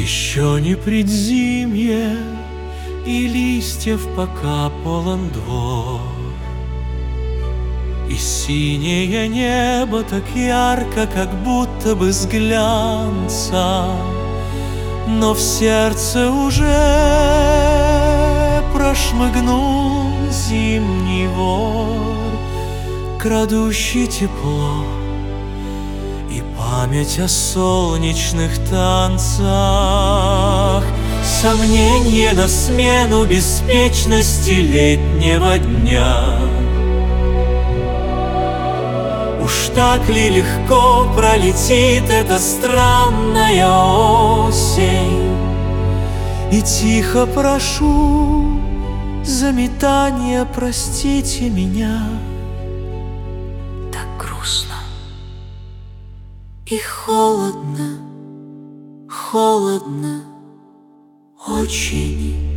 Еще не предзимье, и листьев пока полон двор, и синее небо так ярко, как будто бы с глянца, но в сердце уже прошмыгнул зимний вор, крадущий тепло и память о солнечных танцах. Сомнение на смену беспечности летнего дня. Уж так ли легко пролетит эта странная осень? И тихо прошу за метание, простите меня. Так грустно и холодно, холодно очень.